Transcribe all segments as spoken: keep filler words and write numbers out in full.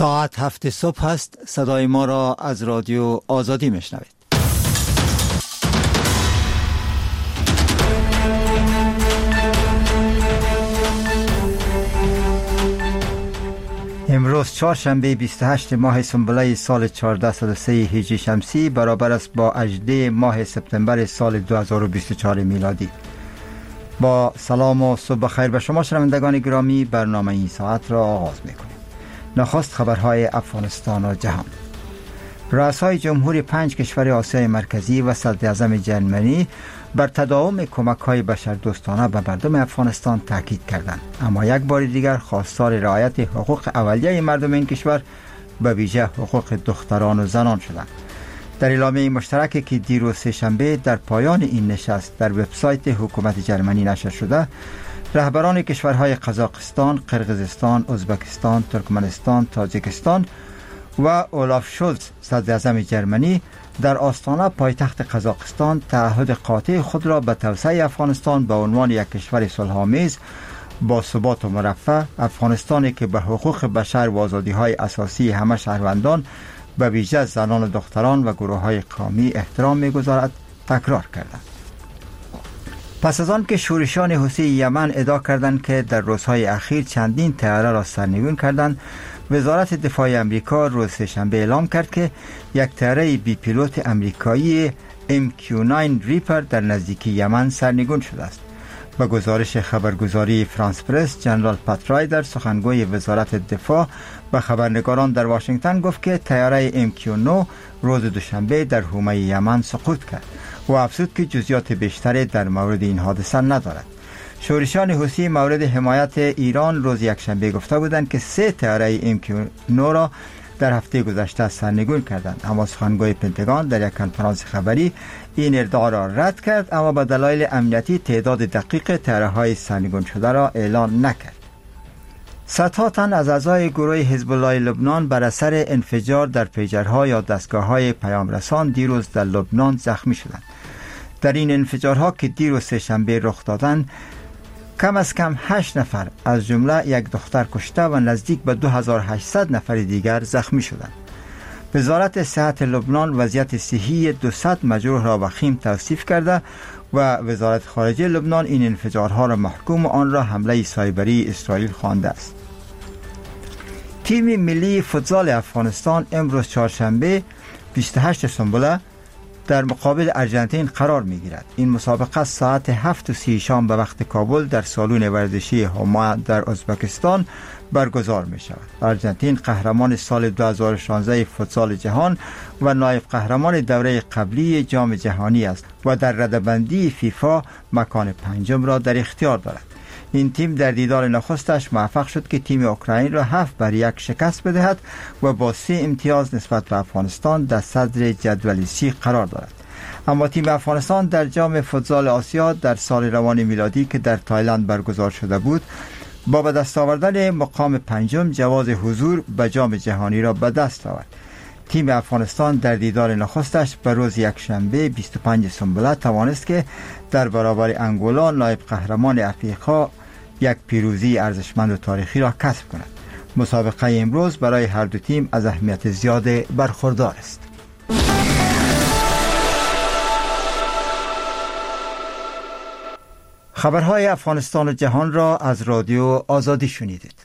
ساعت هفت صبح است. صدای ما را از رادیو آزادی میشنوید. امروز چهارشنبه بیست و هشتم ماه سنبله سال چهارده و سی هجری شمسی برابر است با هجدهم ماه سپتامبر سال دو هزار و بیست و چهار میلادی. با سلام و صبح بخیر به شما شنوندگان گرامی، برنامه این ساعت را آغاز می‌کنیم. نخست خبرهای افغانستان و جهان. رؤسای جمهوری پنج کشور آسیای مرکزی و صدر اعظم جرمنی بر تداوم کمک‌های بشردوستانه به مردم افغانستان تاکید کردند، اما یک بار دیگر خواستار رعایت حقوق اولیه مردم این کشور به ویژه حقوق دختران و زنان شدند. در اعلامیه مشترکی که دیروز سه‌شنبه در پایان این نشست در وبسایت حکومت جرمنی نشر شده، رهبران کشورهای قزاقستان، قرقیزستان، ازبکستان، ترکمنستان، تاجیکستان و اولاف شولز صدر اعظم جرمنی در آستانه پایتخت قزاقستان تعهد قاطع خود را به توسعه افغانستان به عنوان یک کشور صلح‌آمیز با ثبات و مرفه، افغانستانی که به حقوق بشر و آزادی‌های اساسی همه شهروندان به ویژه زنان و دختران و گروه‌های قومی احترام می‌گذارد، تکرار کردند. پس از آن که شورشیان حوثی یمن ادعا کردند که در روزهای اخیر چندین طیاره را سرنگون کردند، وزارت دفاع امریکا روز سه‌شنبه اعلام کرد که یک طیاره بی پیلوت امریکایی ام کیو نه ریپر در نزدیکی یمن سرنگون شده است. به گزارش خبرگزاری فرانس پرس، جنرال پات رایدر، سخنگوی وزارت دفاع، به خبرنگاران در واشنگتن گفت که طیاره ام کیو نه روز دوشنبه در حومه یمن سقوط کرد و افزود که جزئیات بیشتری در مورد این حادثه ندارد. شورشیان حوثی مورد حمایت ایران روز یکشنبه گفته بودند که سه طیاره ام کیو نه را در هفته گذشته سرنگون کردند، اما سخنگوی پنتاگون در یک کنفرانس خبری این ادعا را رد کرد، اما به دلایل امنیتی تعداد دقیق طیاره‌های سرنگون شده را اعلان نکرد. صدها تن از اعضای گروه حزب الله لبنان بر اثر انفجار در پیجرها یا دستگاه‌های پیام رسان دیروز در لبنان زخمی شدند. در این انفجارها که دیروز سه‌شنبه رخ دادند، کم از کم هشت نفر از جمله یک دختر کشته و نزدیک به دو هزار و هشتصد نفر دیگر زخمی شدند. وزارت صحت لبنان وضعیت صحی دویست مجروح را وخیم توصیف کرده و وزارت خارجه لبنان این انفجارها را محکوم و آن را حمله سایبری اسرائیل خوانده است. تیم ملی فوتبال افغانستان امروز چهارشنبه بیست و هشتم سنبله در مقابل ارژانتین قرار می گیرد. این مسابقه ساعت هفت و سی شام به وقت کابل در سالن ورزشی هما در ازبکستان برگزار می شود. ارژانتین قهرمان سال دو هزار و شانزده فوتسال جهان و نایب قهرمان دوره قبلی جام جهانی است و در رده‌بندی فیفا مکان پنجم را در اختیار دارد. این تیم در دیدار نخستش موفق شد که تیم اوکراین را هفت بر یک شکست بدهد و با سه امتیاز نسبت به افغانستان در صدر جدول سی قرار دارد. اما تیم افغانستان در جام فوتسال آسیا در سال روان میلادی که در تایلند برگزار شده بود، با به دست آوردن مقام پنجم جواز حضور به جام جهانی را به دست آورد. تیم افغانستان در دیدار نخستش به روز یکشنبه بیست و پنجم سنبله توانست که در برابر انگولا نایب قهرمان افریقا یک پیروزی ارزشمند و تاریخی را کسب کند. مسابقه امروز برای هر دو تیم از اهمیت زیاد برخوردار است. خبرهای افغانستان و جهان را از رادیو آزادی شنیدید.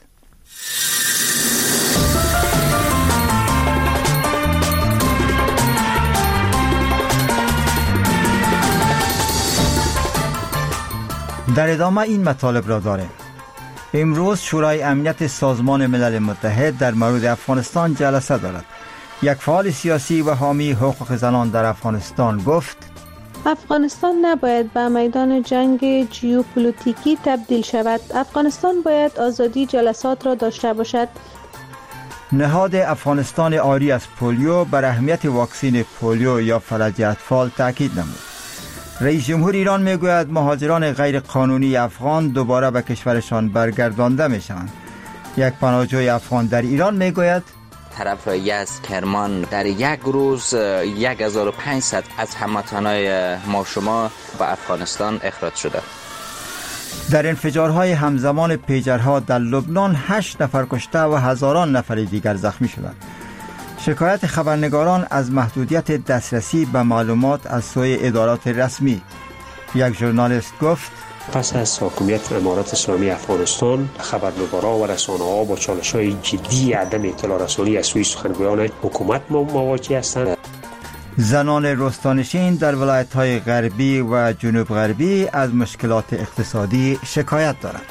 در ادامه این مطالب را داریم. امروز شورای امنیت سازمان ملل متحد در مورد افغانستان جلسه دارد. یک فعال سیاسی و حامی حقوق زنان در افغانستان گفت: افغانستان نباید به میدان جنگ ژئوپلیتیکی تبدیل شود. افغانستان باید آزادی جلسات را داشته باشد. نهاد افغانستان عاری از پولیو بر اهمیت واکسن پولیو یا فلج اطفال تاکید نمود. رئیس جمهور ایران میگوید مهاجران غیر قانونی افغان دوباره به کشورشان برگردانده میشوند. یک پناهجوی افغان در ایران میگوید طرف یزد کرمان در یک روز یک هزار و پانصد از هموطنان ما شما به افغانستان اخراج شده. در انفجارهای همزمان پیجرها در لبنان هشت نفر کشته و هزاران نفر دیگر زخمی شدند. شکایت خبرنگاران از محدودیت دسترسی به معلومات از سوی ادارات رسمی. یک ژورنالیست گفت پس از حاکمیت امارات اسلامی افغانستان، خبرنگاران و رسانه‌ها با چالش‌های جدی عدم اطلاع رسانی از سوی سخنگویان حکومت مواجه هستند. زنان رستانشین در ولایت‌های غربی و جنوب غربی از مشکلات اقتصادی شکایت دارند.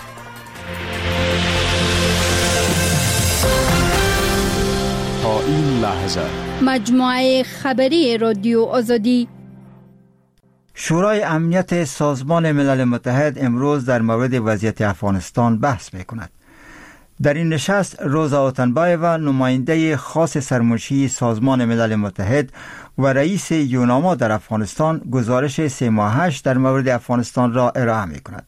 تا این لحظه مجموعه خبری رادیو آزادی. شورای امنیت سازمان ملل متحد امروز در مورد وضعیت افغانستان بحث می‌کند. در این نشست روزا اوتنبایوا نماینده خاص سرمنشی سازمان ملل متحد و رئیس یوناما در افغانستان گزارش سه ماهش در مورد افغانستان را ارائه می‌کند.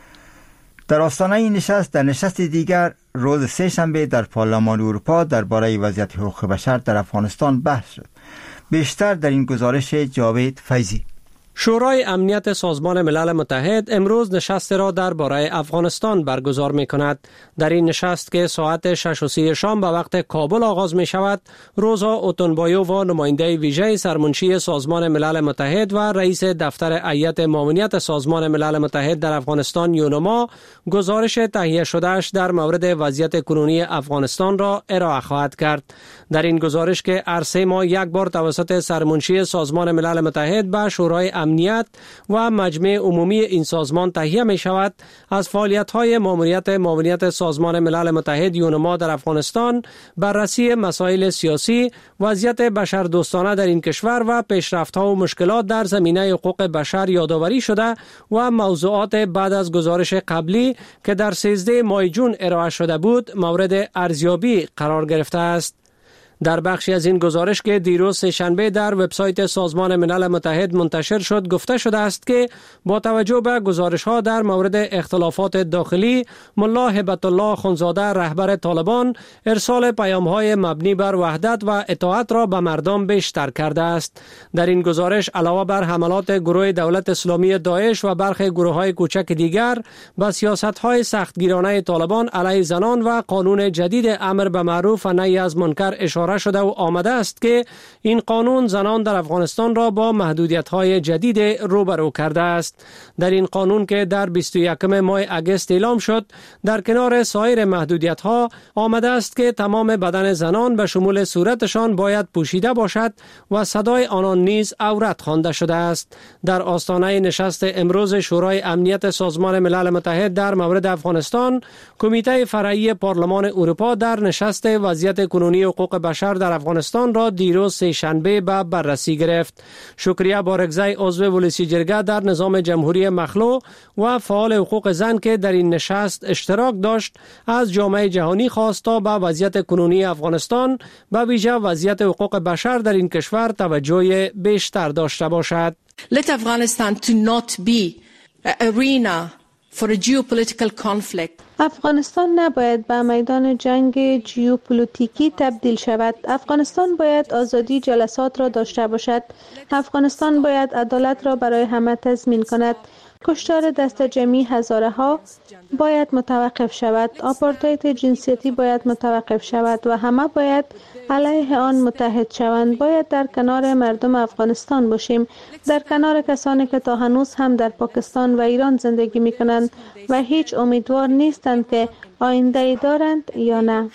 در آستانه این نشست در نشست دیگر روز سه شنبه در پارلمان اروپا درباره وضعیت حقوق بشر در افغانستان بحث شد. بیشتر در این گزارش جاوید فیضی. شورای امنیت سازمان ملل متحد امروز نشست را درباره افغانستان برگزار می کند. در این نشست که ساعت شش و سی شام به وقت کابل آغاز می شود، روزا اوتنبایووا نماینده ویژه سرمنشی سازمان ملل متحد و رئیس دفتر هیئت معاونت سازمان ملل متحد در افغانستان یوناما گزارش تهیه شدهش در مورد وضعیت کنونی افغانستان را ارائه خواهد کرد. در این گزارش که هر سه ماه یک بار توسط سرمنشی سازمان ملل متحد به شورای امنیت و مجمع عمومی این سازمان تهیه می شود، از فعالیت‌های ماموریت معاونت سازمان ملل متحد یوناما در افغانستان، بررسی مسائل سیاسی، وضعیت بشردوستانه در این کشور و پیشرفت‌ها و مشکلات در زمینه حقوق بشر یادآوری شده و موضوعات بعد از گزارش قبلی که در سیزده ماه جون ارائه شده بود مورد ارزیابی قرار گرفته است. در بخشی از این گزارش که دیروز سه‌شنبه در وبسایت سازمان ملل متحد منتشر شد گفته شده است که با توجه به گزارش‌ها در مورد اختلافات داخلی، ملا هبت الله اخوندزاده رهبر طالبان ارسال پیام‌های مبنی بر وحدت و اطاعت را به مردم بیشتر کرده است. در این گزارش علاوه بر حملات گروه دولت اسلامی داعش و برخی گروه‌های کوچک دیگر به سیاست‌های سختگیرانه طالبان علیه زنان و قانون جدید امر به معروف و نهی از منکر اشاره شده و آمده است که این قانون زنان در افغانستان را با محدودیت‌های جدید روبرو کرده است. در این قانون که در بیست و یکم ماه اگست اعلام شد، در کنار سایر محدودیت‌ها آمده است که تمام بدن زنان به شمول صورتشان باید پوشیده باشد و صدای آنان نیز عورت خوانده شده است. در آستانه نشست امروز شورای امنیت سازمان ملل متحد در مورد افغانستان، کمیته فرعی پارلمان اروپا در نشست وضعیت کنونی حقوق بشر در افغانستان را دیروز سه شنبه به بررسی گرفت. شکریه بارگزی عضو ولسی جرگه در نظام جمهوری مخلوع و فعال حقوق زن که در این نشست اشتراک داشت، از جامعه جهانی خواست تا به وضعیت کنونی افغانستان به ویژه وضعیت حقوق بشر در این کشور توجه بیشتر داشته باشد. Let Afghanistan to not be an arena for a geopolitical conflict. افغانستان نباید به میدان جنگ ژئوپلیتیکی تبدیل شود. افغانستان باید آزادی جلسات را داشته باشد. افغانستان باید عدالت را برای همه تضمین کند. کشتار دست جمعی هزاره ها باید متوقف شود. آپارتاید جنسیتی باید متوقف شود و همه باید علیه آن متحد شوند. باید در کنار مردم افغانستان باشیم، در کنار کسانی که تا هنوز هم در پاکستان و ایران زندگی می کنند و هیچ امیدوار نیستند که آینده ای دارند یا نه.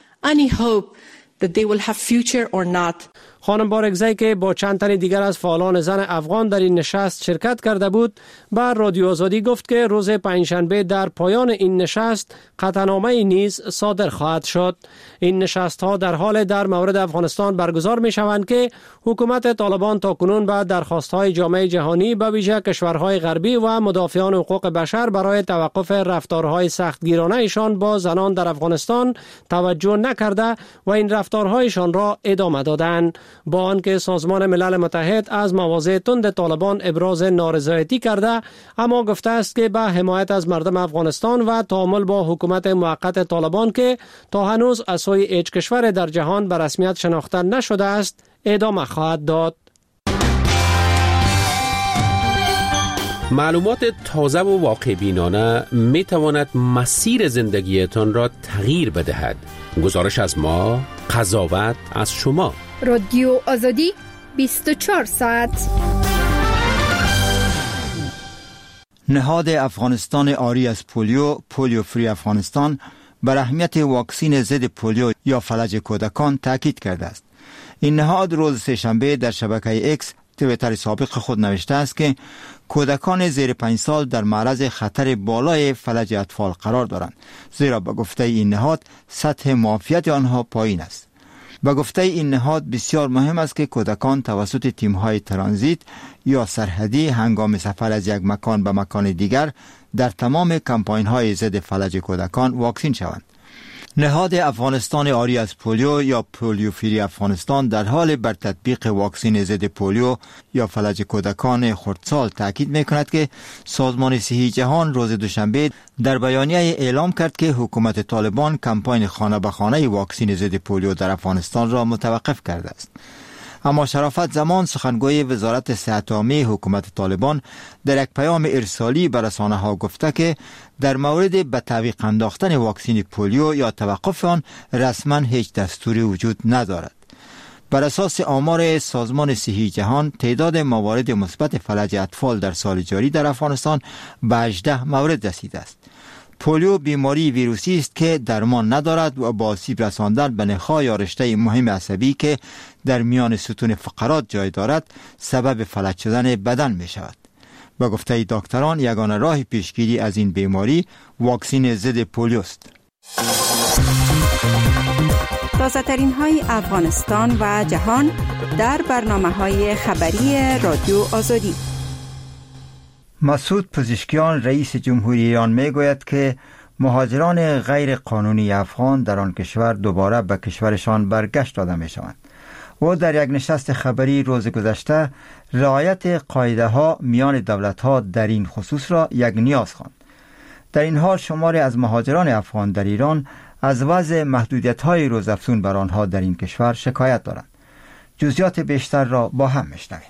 خانم بارگزی که با چند تن دیگر از فعالان زن افغان در این نشست شرکت کرده بود، بر رادیو آزادی گفت که روز پنجشنبه در پایان این نشست قطعنامه نیز صادر خواهد شد. این نشست ها در حال در مورد افغانستان برگزار می شوند که حکومت طالبان تاکنون به درخواست های جامعه جهانی به ویژه کشورهای غربی و مدافعان حقوق بشر برای توقف رفتارهای سختگیرانه ایشان با زنان در افغانستان توجه نکرده و این رفتارهایشان را ادامه دادند. با آنکه سازمان ملل متحد از مواضع تند طالبان ابراز نارضایتی کرده، اما گفته است که به حمایت از مردم افغانستان و تعامل با حکومت موقت طالبان که تا هنوز از سوی هیچ کشور در جهان به رسمیت شناخته نشده است ادامه خواهد داد. معلومات تازه و واقع بینانه می تواند مسیر زندگیتان را تغییر بدهد. گزارش از ما، قضاوت از شما. رادیو آزادی بیست و چهار ساعت. نهاد افغانستان آری از پولیو، پولیو فری افغانستان، بر اهمیت واکسین ضد پولیو یا فلج کودکان تاکید کرده است. این نهاد روز سه‌شنبه در شبکه اکس توییتر سابق خود نوشته است که کودکان زیر پنج سال در معرض خطر بالای فلج اطفال قرار دارند، زیرا به گفته این نهاد سطح معافیت آنها پایین است. به گفته این نهاد بسیار مهم است که کودکان توسط تیم‌های ترانزیت یا سرحدی هنگام سفر از یک مکان به مکان دیگر در تمام کمپاین‌های ضد فلج کودکان واکسین شوند. نهاد افغانستان آری از پولیو یا پولیو فری افغانستان در حال بر تطبیق واکسین ضد پولیو یا فلج کودکان خردسال تاکید می‌کند که سازمان صحی جهان روز دوشنبه در بیانیه اعلام کرد که حکومت طالبان کمپاین خانه به خانه واکسین ضد پولیو در افغانستان را متوقف کرده است. اما شرافت زمان، سخنگوی وزارت صحت عامه حکومت طالبان، در یک پیام ارسالی به رسانه‌ها گفته که در مورد به تعویق انداختن واکسین پولیو یا توقف آن رسما هیچ دستوری وجود ندارد. بر اساس آمار سازمان صحی جهان، تعداد موارد مثبت فلج اطفال در سال جاری در افغانستان به هجده مورد رسیده است. پولیو بیماری ویروسی است که درمان ندارد و با آسیب رساندن به نخاع یا رشته مهم عصبی که در میان ستون فقرات جای دارد سبب فلج شدن بدن می شود. به گفته دکتران، یگانه راه پیشگیری از این بیماری واکسین ضد پولیو است. تازه ترین های افغانستان و جهان در برنامه های خبری رادیو آزادی. مسعود پزشکیان رئیس جمهوری ایران می گوید که مهاجران غیر قانونی افغان در آن کشور دوباره به کشورشان برگشت داده می شوند. او در یک نشست خبری روز گذشته رعایت قاعده ها میان دولت ها در این خصوص را یک نیاز خواند. در این حال شماری از مهاجران افغان در ایران از وضع محدودیت های روزافزون بر آنها در این کشور شکایت دارند. جزئیات بیشتر را با هم میشنویم.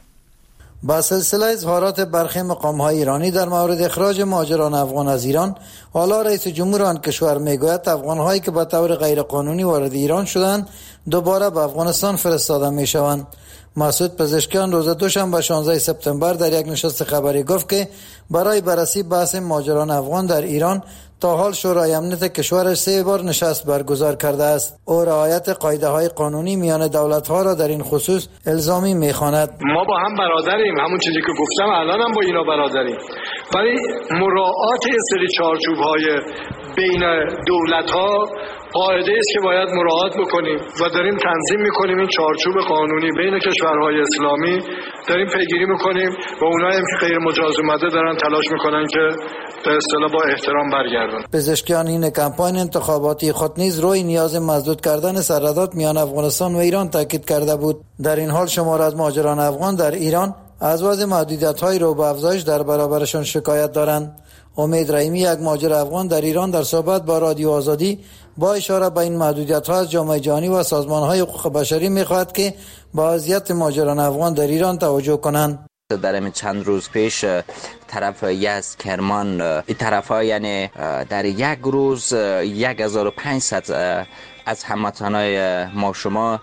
با سلسله اظهارات برخی مقام‌های ایرانی در مورد اخراج مهاجران افغان از ایران، حالا رئیس جمهور آن کشور میگوید افغان‌هایی که به طور غیرقانونی وارد ایران شدند دوباره به افغانستان فرستاده میشوند. مسعود پزشکیان روز دوشنبه شانزده سپتامبر در یک نشست خبری گفت که برای بررسی بحث مهاجران افغان در ایران تا حال شورای امنیت کشورش سه بار نشست برگزار کرده است. او رعایت قاعده‌های قانونی میان دولت‌ها را در این خصوص الزامی می‌خواند. ما با هم برادریم، همون چیزی که گفتم الان هم با اینا برادریم، ولی مراعات این سری چارچوب‌های بین دولت‌ها قاعده است که باید مراعات بکنیم و داریم تنظیم میکنیم این چارچوب قانونی بین کشورهای اسلامی، داریم پیگیری میکنیم و اونایی که غیر مجاز اومده دارن تلاش میکنن که به اصطلاح با احترام برگردن. پزشکیان این کمپاین انتخاباتی خود نیز روی نیاز مسدود کردن سرحدات میان افغانستان و ایران تاکید کرده بود. در این حال شمار از مهاجران افغان در ایران از وضع محدودیت‌های رو به افزایش در برابرشان شکایت دارند. امید رحیمی، یک مهاجر افغان در ایران، در صحبت با رادیو آزادی با اشاره به این محدودیت‌ها از جامعه جهانی و سازمان‌های حقوق بشری می‌خواهد که با وضعیت مهاجران افغان در ایران توجه کنند. در همین چند روز پیش طرف یزد، کرمان، این طرف‌ها یعنی در یک روز یک هزار و پانصد از هموطنای ما شما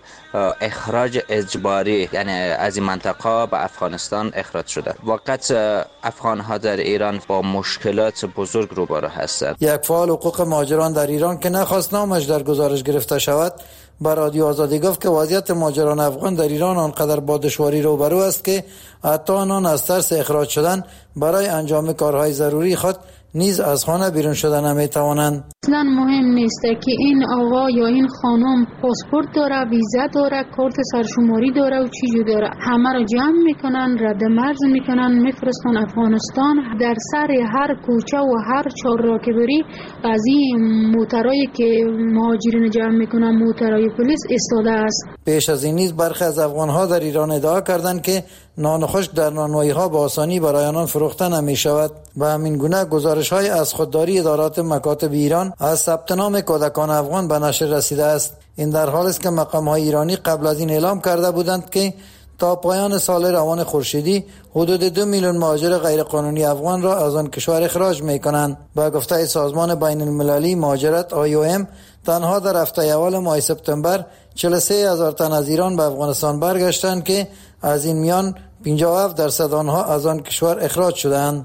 اخراج اجباری یعنی از این منطقه به افغانستان اخراج شده. وقت افغان‌ها در ایران با مشکلات بزرگ روبرو هستند. یک فعال حقوق مهاجران در ایران که نخواست نامش در گزارش گرفته شود با رادیو آزادی گفت که وضعیت مهاجران افغان در ایران آنقدر با دشواری روبرو است که حتی آنان از ترس اخراج شدن برای انجام کارهای ضروری خود نیز از خانه بیرون شدن نمیتوانند. اصلا مهم نیست که این آقا یا این خانم پاسپورت داره، ویزا داره، کارت سرشماری داره و چیزی داره، همه رو جمع میکنن، رد مرز میکنن، میفرستن افغانستان. در سر هر کوچه و هر چهارراه که بری از این موترایی که مهاجرین جمع میکنن، موترای پلیس ایستاده است. پیش از این نیز برخی از افغان‌ها در ایران ادعا کردند که نان خشک در نانوایی‌ها با آسانی برای آنان فروخته نمی‌شود. به همین گونه گزارش‌های از خودداری ادارات مکاتب ایران از ثبت نام کودکان افغان به نشر رسیده است. این در حالی است که مقام‌های ایرانی قبل از این اعلام کرده بودند که تا پایان سال روان خورشیدی حدود دو میلیون مهاجر غیرقانونی افغان را از آن کشور اخراج می‌کنند. با گفته سازمان بین المللی مهاجرت آی او ام، تنها در هفته اول ماه سپتامبر چهل و سه هزار تن از ایران به افغانستان برگشتند که از این میان پنجاه و هفت درصد آنها از آن کشور اخراج شدند.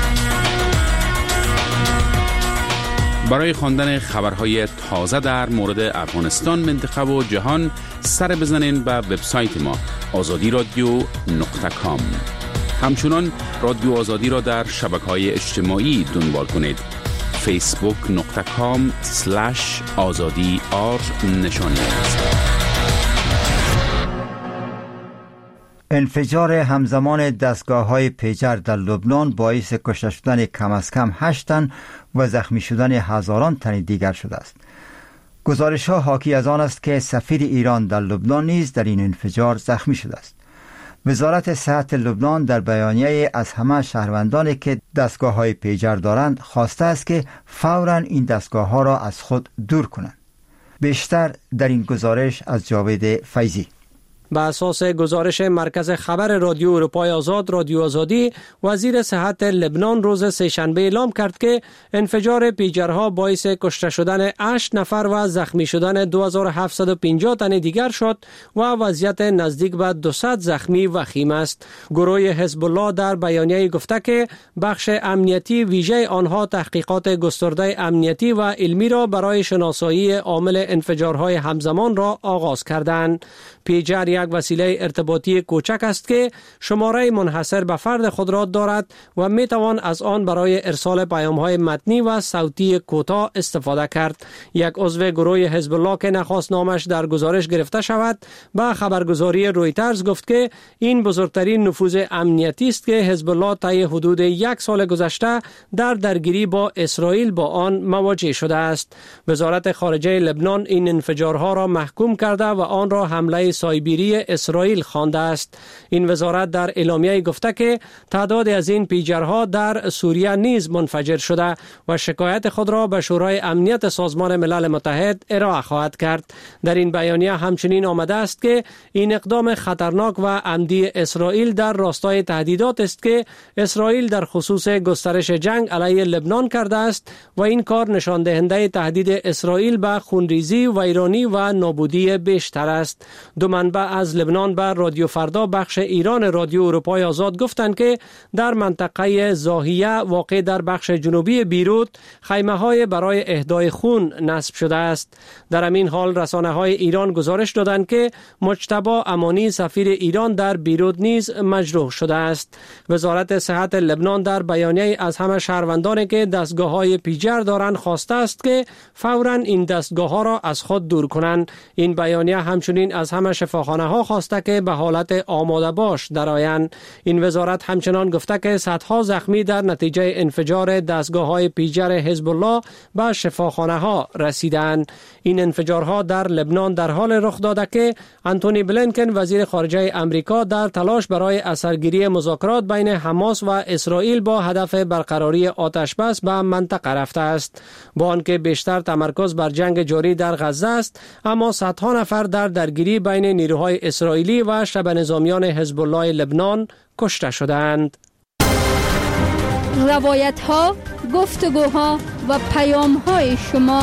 برای خواندن خبرهای تازه در مورد افغانستان، منطقه و جهان سر بزنین به وبسایت ما آزادی رادیو نقطه کام. همچنان رادیو آزادی را در شبکه‌های اجتماعی دنبال کنید. فیسبوک نقطه کام سلش آزادی آر نشانی است. انفجار همزمان دستگاه‌های پیجر در لبنان باعث کشته شدن کم از کم هشت تن و زخمی شدن هزاران تن دیگر شده است. گزارش‌ها حاکی از آن است که سفیر ایران در لبنان نیز در این انفجار زخمی شده است. وزارت صحت لبنان در بیانیه از همه شهروندانی که دستگاه‌های پیجر دارند خواسته است که فوراً این دستگاه‌ها را از خود دور کنند. بیشتر در این گزارش از جاوید فیضی. به اساس گزارش مرکز خبر رادیو اروپای آزاد رادیو آزادی، وزیر صحت لبنان روز سه‌شنبه اعلام کرد که انفجار پیجرها باعث کشته شدن هشت نفر و زخمی شدن دو هزار و هفتصد و پنجاه تن دیگر شد و وضعیت نزدیک به دویست زخمی وخیم است. گروه حزب الله در بیانیه گفته که بخش امنیتی ویژه آنها تحقیقات گسترده امنیتی و علمی را برای شناسایی عامل انفجارهای همزمان را آغاز کردند. پیجر یک وسیله ارتباطی کوچک است که شماره منحصر به فرد خود را دارد و می توان از آن برای ارسال پیام‌های متنی و صوتی کوتاه استفاده کرد. یک عضو گروه حزب الله که نخواست نامش در گزارش گرفته شود، با خبرگزاری رویترز گفت که این بزرگترین نفوذ امنیتی است که حزب الله طی حدود یک سال گذشته در درگیری با اسرائیل با آن مواجه شده است. وزارت خارجه لبنان این انفجارها را محکوم کرده و آن را حمله سایبری اسرائیل خوانده است. این وزارت در اعلامیه گفته که تعداد از این پیجرها در سوریه نیز منفجر شده و شکایت خود را به شورای امنیت سازمان ملل متحد ارائه خواهد کرد. در این بیانیه همچنین آمده است که این اقدام خطرناک و عمدی اسرائیل در راستای تهدیدات است که اسرائیل در خصوص گسترش جنگ علیه لبنان کرده است و این کار نشان دهنده تهدید اسرائیل به خونریزی، ویرانی و نابودی بیشتر است. دو منبع از لبنان بر رادیو فردا بخش ایران رادیو اروپای آزاد گفتند که در منطقه زاهیه واقع در بخش جنوبی بیروت خیمه‌های برای اهدای خون نصب شده است. در همین حال رسانه‌های ایران گزارش دادند که مجتبی امانی سفیر ایران در بیروت نیز مجروح شده است. وزارت صحت لبنان در بیانیه از همه شهروندانی که دستگاه‌های پیجر دارند خواسته است که فوراً این دستگاه‌ها را از خود دور کنند. این بیانیه همچنین از همه شفاخانه‌ها خواسته که به حالت آماده باش درآیند. این وزارت همچنان گفته که صدها زخمی در نتیجه انفجار دستگاه‌های پیجر حزب الله به شفاخانه‌ها رسیدند. این انفجارها در لبنان در حال رخ داده که انتونی بلینکن وزیر خارجه امریکا در تلاش برای اثرگیری مذاکرات بین حماس و اسرائیل با هدف برقراری آتشبس به منطقه رفته است. با آنکه بیشتر تمرکز بر جنگ جاری در غزه است، اما صدها نفر در درگیری بین نیروهای اسرائیلی و شبه نظامیان حزب الله لبنان کشته شدند. روایت ها، گفتگوها و پیام های شما.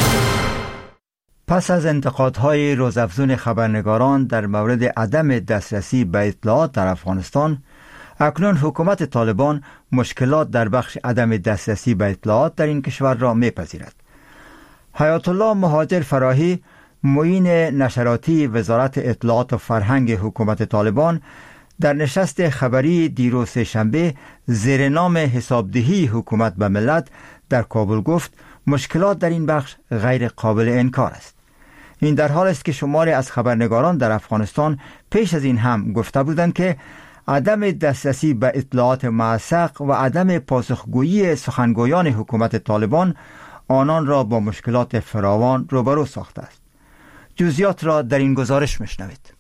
پس از انتقادهای روزافزون خبرنگاران در مورد عدم دسترسی به اطلاعات در افغانستان، اکنون حکومت طالبان مشکلات در بخش عدم دسترسی به اطلاعات در این کشور را میپذیرد. حیات الله مهاجر فراهی، معین نشراتی وزارت اطلاعات و فرهنگ حکومت طالبان، در نشست خبری دیروز سه‌شنبه زیر نام حسابدهی حکومت به ملت در کابل گفت مشکلات در این بخش غیر قابل انکار است. این در حال است که شماری از خبرنگاران در افغانستان پیش از این هم گفته بودند که عدم دسترسی به اطلاعات موثق و عدم پاسخگویی سخنگویان حکومت طالبان آنان را با مشکلات فراوان روبرو ساخته است. جزئیات را در این گزارش میشنوید.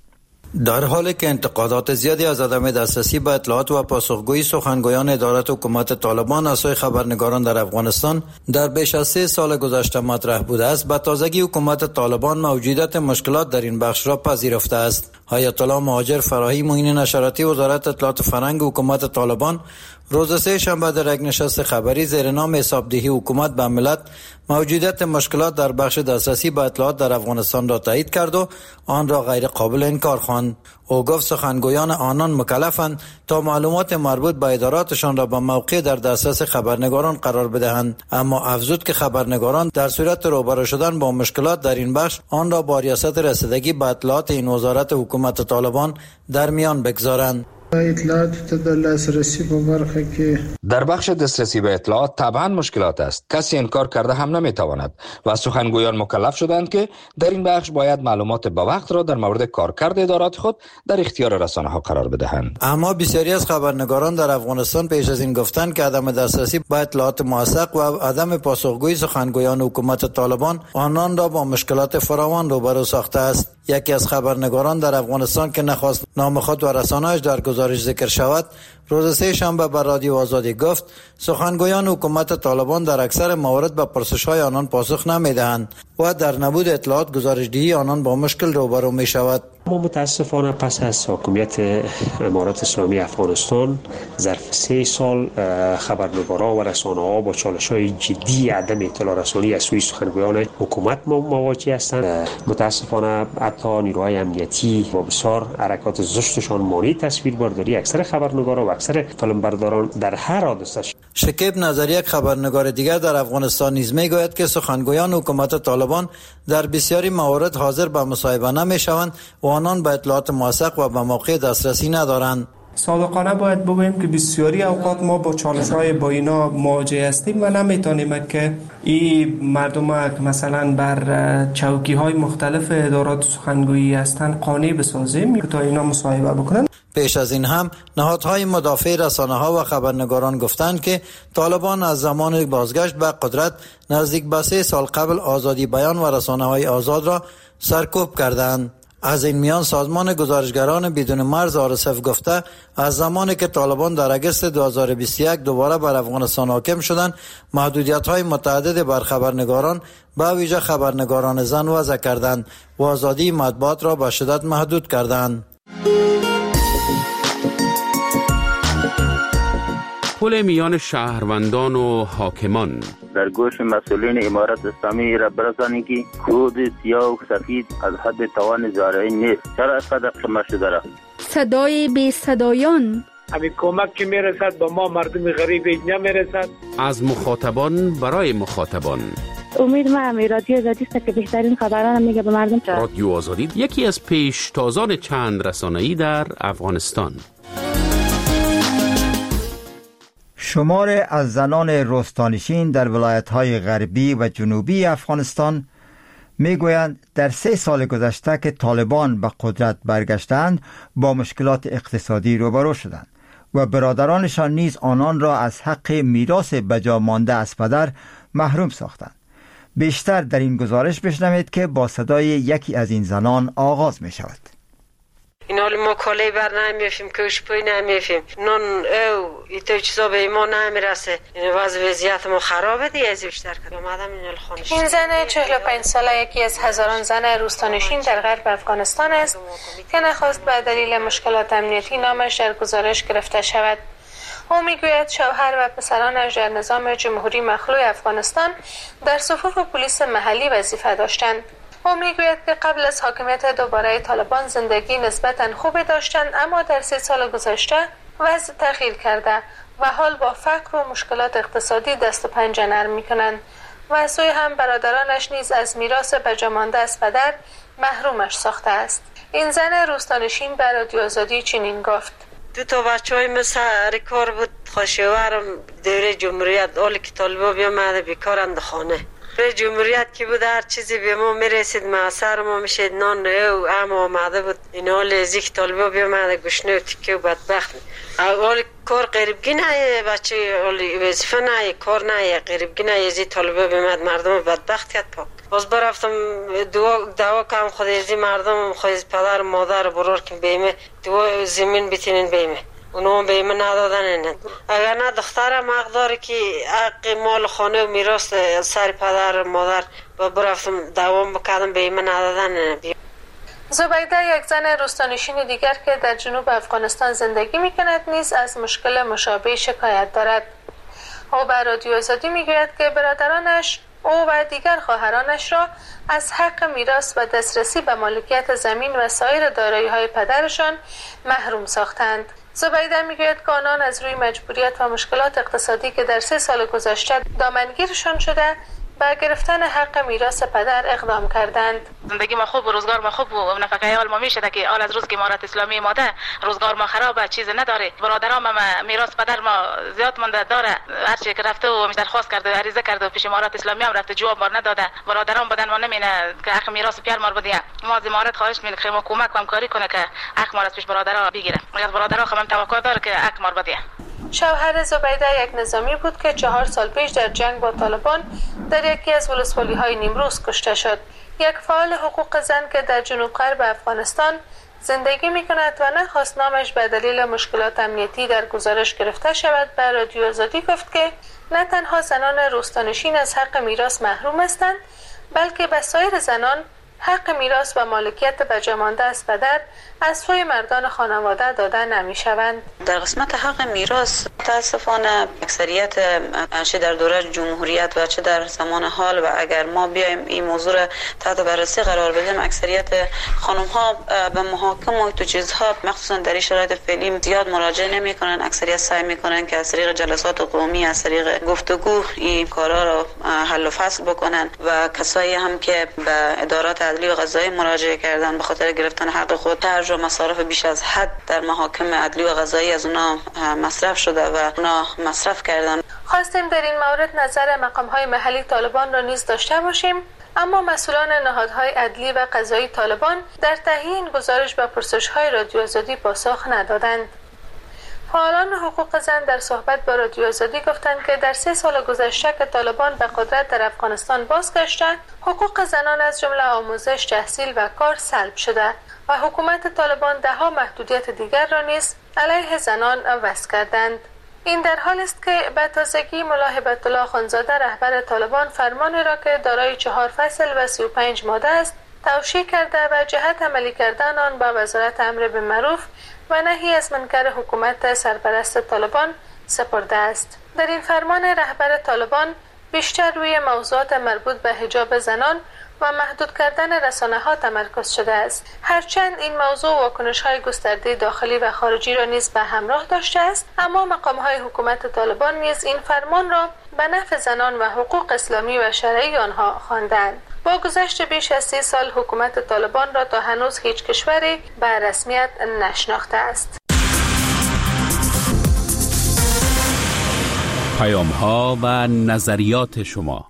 در حالی که انتقادات زیادی از عدم دسترسی به اطلاعات و پاسخگویی سخنگویان ادارات حکومت طالبان از سوی خبرنگاران در افغانستان در بیش از سه سال گذشته مطرح بوده است، به تازگی حکومت طالبان موجودیت مشکلات در این بخش را پذیرفته است. آیت الله مهاجر فراهی، معین نشراتی وزارت اطلاعات فرهنگ حکومت طالبان، روز سه شنبه در یک نشست خبری زیر نام حسابدهی حکومت به ملت موجودیت مشکلات در بخش دسترسی به اطلاعات در افغانستان را تایید کرد و آن را غیر قابل انکار خواند. او گفت سخنگویان آنان مکلفند تا معلومات مربوط به اداراتشان را به موقع در دسترس خبرنگاران قرار بدهند، اما افزود که خبرنگاران در صورت روبرو شدن با مشکلات در این بخش آن را با ریاست رسیدگی به اطلاعات این وزارت حکومت طالبان در میان بگذارند. اطلاعات در دسترسی به برخه که در بخش دسترسی به اطلاعات طبعا مشکلات است، کسی انکار کرده هم نمیتواند و سخنگویان مکلف شدند که در این بخش باید معلومات با وقت را در مورد کارکرد ادارات خود در اختیار رسانه ها قرار بدهند. اما بسیاری از خبرنگاران در افغانستان پیش از این گفتند که عدم دسترسی به اطلاعات موثق و عدم پاسخگویی سخنگویان حکومت طالبان آنان را با مشکلات فراوان روبرو ساخته است. یکی از خبرنگاران در افغانستان که نخواست نام خود و رسانه‌اش در گزارش ذکر شود، روز سه شنبه بر رادیو آزادی گفت سخنگویان حکومت طالبان در اکثر موارد به پرسش‌های آنان پاسخ نمی‌دهند و در نبود اطلاعات گزارش‌دهی آنان با مشکل روبرو می‌شود. ما متاسفانه پس از حاکمیت امارات اسلامی افغانستان ظرف سه سال خبرنگاران و رسانه‌ها با چالش‌های جدی عدم اطلاع رسانی از سوی سخنگویان حکومت مواجه هستند. متاسفانه حتی نیروهای امنیتی با بسیار حرکات زشتشان مانع تصویربرداری اکثر خبرنگاران و اکثر فیلمبرداران در هر حادثه. شکیب نظری، یک خبرنگار دیگر در افغانستان، نیز میگوید که سخنگویان حکومت طالبان در بسیاری موارد حاضر به مصاحبه نمی‌شوند و آنان به اطلاعات موثق و به موقع دسترسی ندارند. صادقانه باید بگوییم که بسیاری اوقات ما با چالش‌های با اینا مواجه هستیم و نمیتونیم که این مردم که مثلا بر چوکی‌های مختلف ادارات سخنگویی هستند قانع بسازیم تا اینا مصاحبه بکنن. پیش از این هم نهادهای مدافع رسانه‌ها و خبرنگاران گفتند که طالبان از زمان بازگشت به قدرت نزدیک به سه سال قبل آزادی بیان و رسانه‌های آزاد را سرکوب کردند. از این میان سازمان گزارشگران بدون مرز آر اس اف گفته از زمانی که طالبان در اگست دو هزار و بیست و یک دوباره بر افغانستان حاکم شدند، محدودیت‌های متعدد بر خبرنگاران به ویژه خبرنگاران زن وضع کردند و آزادی مطبوعات را به شدت محدود کردند. پل میان شهروندان و حاکمان در گوش مسئولین امارت اسلامی را برسانید که کود سیاه و سفید از حد توان زارعین نیست. چرا اینقدر شما شده را؟ صدای بی صدایان، همین کمک که میرسد با ما مردم غریب نمیرسد. از مخاطبان برای مخاطبان. امید ما رادیو آزادی است که بهترین خبران میگه به مردم. رادیو آزادی یکی از پیشتازان چند رسانه‌ای در افغانستان. شمار از زنان روستانشین در ولایت‌های غربی و جنوبی افغانستان میگویند در سه سال گذشته که طالبان به قدرت برگشتند با مشکلات اقتصادی روبرو شدند و برادرانشان نیز آنان را از حق میراث بجا مانده از پدر محروم ساختند. بیشتر در این گزارش بشنوید که با صدای یکی از این زنان آغاز می شود. این حال ما کالی بر نمیفیم، کش پوی نمیفیم، نون او ایتو چیزا به ما نمیرسه. این وضع وضعیت ما خرابه دیگه. از بیشتر که اومدم این خانش. این زن چهل و پنج ساله یکی از هزاران زن روستانشین در غرب افغانستان است که نخواست به دلیل مشکلات امنیتی نامش در گزارش گرفته شود. او میگوید شوهر و پسرانش در نظام جمهوری مخلوع افغانستان در صفوف پلیس محلی وظیفه داشتند. او میگوید که قبل از حاکمیت دوباره طالبان زندگی نسبتاً خوبی داشتند، اما در سه سال گذشته وضع تغییر کرده و حال با فقر و مشکلات اقتصادی دست و پنجه نرم میکنند و از سوی هم برادرانش نیز از میراث بجامانده از پدر محرومش ساخته است. این زن روستانشین به رادیو آزادی چنین گفت: دو تا بچه های من سر کار بود، خوشیوارم دوره جمهوریت حالی که طالبا بیامده بیکارند خانه. به جمهوریت که بود هر چیزی به ما میرسید، معصر ما میشید، نان او اما آمده بود. این حال ازی که طالبا بیامده گشنه و تکه و بدبخت. حالی کار قریبگی نه، بچه حالی وظیفه نه، کار نه، قریبگی نه، ازی طالبا بیامد مردم بدبخت کرد پاک. باز برفتم دوا دوا کم خودی مردم خود پدر مادر برور که بیمه دوا زمین بتینین بیمه اونو بیمه ندادن نه. اگر نه دخترم حق داره که حق مال خانه و میراث سر پدر مادر با برفتم دوام بکردم بیمه ندادن نه. زبیده یک زن روستانشین دیگر که در جنوب افغانستان زندگی میکند نیز از مشکل مشابه شکایت دارد. او به رادیو آزادی میگوید که برادرانش او و دیگر خواهرانش را از حق میراث و دسترسی به مالکیت زمین و سایر دارایی‌های پدرشان محروم ساختند. زبیده میگوید که آنان از روی مجبوریت و مشکلات اقتصادی که در سه سال گذشته دامنگیرشان شده با گرفتن حق میراث پدر اقدام کردند. زندگی ما خوب و روزگار ما خوب و نفقه حال ما میشه که حال از روز که امارت اسلامی ماده روزگار ما خرابه، چیز نداره. برادرام ما میراث پدر ما زیاد مونده داره. هر چی که رفته و درخواست کرده عریضه کرده و پیش امارت اسلامی هم رفته جواب بار نداده. برادرام بدن ما نمینه که حق میراث پیر ما بدیم. ما از امارت خواهش میکنیم که ما کمک و همکاری کنه که حق ما از پیش برادرها بگیره. از برادرها هم توقع داره که حق ما بدیم. شوهر زبیده یک نظامی بود که چهار سال پیش در جنگ با طالبان در یکی از ولسوالی‌های نیمروز کشته شد. یک فعال حقوق زن که در جنوب غرب افغانستان زندگی می‌کند و نخواست نامش به دلیل مشکلات امنیتی در گزارش گرفته شود به رادیو آزادی گفت که نه تنها زنان روستانشین از حق میراث محروم هستند بلکه به سایر زنان حق میراث و مالکیت به جا مانده از پدر از سوی مردان خانواده داده نمی‌شوند. در قسمت حق میراث متاسفانه اکثریت چه در دوره جمهوریت و چه در زمان حال و اگر ما بیایم این موضوع را تحت بررسی قرار بدیم اکثریت خانم ها به محاکم و تو چیزها مخصوصا در این شرایط فعلی زیاد مراجعه نمی‌کنند. اکثریت سعی می‌کنند که از طریق جلسات قومی از طریق گفتگو این کارا را حل و فصل بکنن و کسایی هم که به ادارات عدلی و قضایی مراجعه کردن به خاطر گرفتن حق خود و مصارف بیش از حد در محاکم عدلی و قضایی از اونا مصرف شده و اونا مصرف کردن. خواستیم در این مورد نظر مقام‌های محلی طالبان را نیز داشته باشیم اما مسئولان نهادهای عدلی و قضایی طالبان در تهیه این گزارش به پرسش‌های رادیو آزادی پاسخ ندادند. فعالان حقوق زن در صحبت با رادیو آزادی گفتند که در سه سال گذشته که طالبان به قدرت در افغانستان بازگشته حقوق زنان از جمله آموزش، تحصیل و کار سلب شده و حکومت طالبان ده ها محدودیت دیگر را نیز علیه زنان وضع کردند. این در حالی است که به تازگی ملا هبت الله خانزاده رهبر طالبان فرمانی را که دارای چهار فصل و سی و پنج ماده است توشیح کرده و جهت عملی کردن آن با وزارت امر بالمعروف و نهی از منکر حکومت سرپرست طالبان سپرده است. در این فرمان رهبر طالبان بیشتر روی موضوعات مربوط به حجاب زنان و محدود کردن رسانه‌ها تمرکز شده است. هرچند این موضوع واکنش‌های گسترده داخلی و خارجی را نیز به همراه داشته است، اما مقام‌های حکومت طالبان نیز این فرمان را به نفع زنان و حقوق اسلامی و شرعی آنها خواندند. با گذشت بیش از سی سال حکومت طالبان را تا هنوز هیچ کشوری به رسمیت نشناخته است. پیام‌ها و نظریات شما.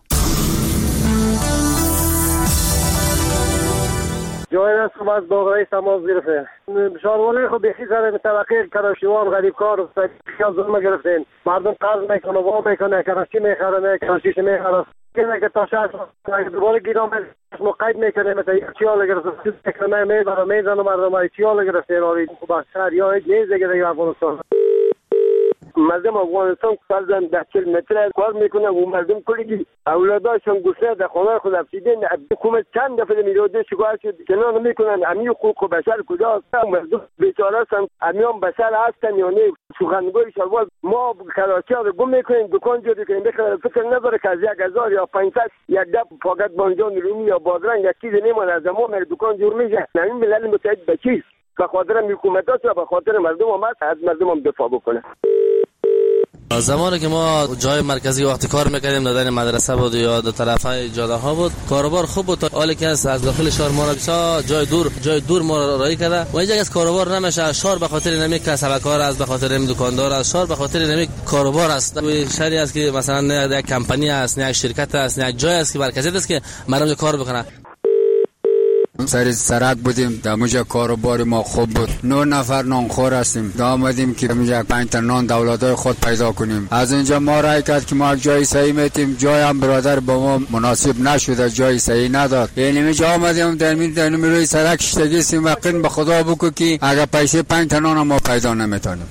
جای هستم از باغرای سماز گرفته شاروانه خود بخی سر طبقه کراشیوان غریبکار و خیال ظلم گرفتین. مردم قرض میکنه و میکنه کراشی میخره کراشیش میخره کنه که تا شاید دوباره گیرام مقید میکنه مثلا یک چیال گرفته میکنه میبره میزنه مردم های چیال گرفته راری خوب شهر یا هیچ نیز دیگه دیگه افغانستان مردم افغانستان فرزن ده چل متر کار میکنه و مردم کلی اولاداشون گسته در خانه خود افسیدین حکومت چند دفعه میراده شکایت شد کنار میکنن امی حقوق بشر کجاست مردم بیچاره هستن امیان بشر هستن یا نه سخنگوی شلوار ما کراچی ها رو گم میکنیم دکان جوری کنیم بخیر فکر نداره که از یک هزار یا پانصد یک دب فقط بانجان رومی یا بادرنگ یک چیز نمیمونه از ما میره دکان جور میشه نمین ملل متحد به چیز به خاطر حکومت هست و به خاطر مردم هم هست از مردم هم دفاع بکنه. زمانی که ما جای مرکزی وقتی کار میکردیم دادن مدرسه بود یا دو طرفای جاده ها بود کاروبار خوب بود حالی که از داخل شهر ما را جای دور جای دور ما رایی کرده و اینجا از کاروبار نمیشه شهر به خاطر نمی کسبکار است به خاطر نمی دکاندار است شهر به خاطر نمی کاروبار است شهری است که مثلا یک کمپانی است نه یک شرکت است نه یک جای است که مرکزی است که مردم کار بکنه. سر سرک بودیم، در اونجا کاروبار ما خوب بود. نه نفر نانخور هستیم. دا آمدیم که اونجا پنج تا نان دولتای خود پیدا کنیم. از اینجا ما رای کرد که ما جای صحیح میتیم، جای هم برادر با ما مناسب نشده، جای صحیح نداد. یعنی اینجا آمدیم در می در روی سرک شتگیستیم و قن به خدا بگو که اگر پیسه پنج تا نان ما پیدا نمیتونیم.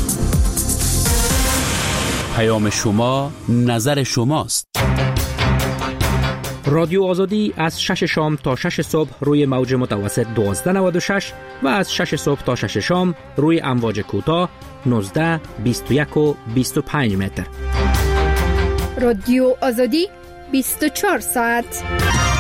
پیام شما، نظر شماست. رادیو آزادی از شش شام تا شش صبح روی موج متوسط دوازده نود و شش و از شش صبح تا شش شام روی امواج کوتاه نوزده، بیست و یک و بیست و پنج متر. رادیو آزادی بیست و چهار ساعت.